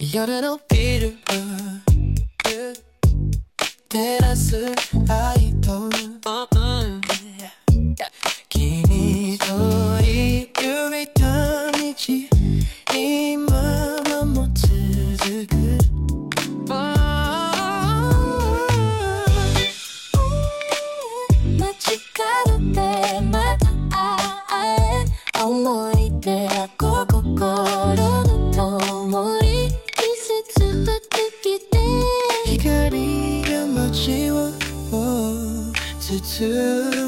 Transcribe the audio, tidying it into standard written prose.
夜のビル照らす愛と君と歩いた道今も続く街角でまた会え思い出が心の灯り季節はできて光が街を包む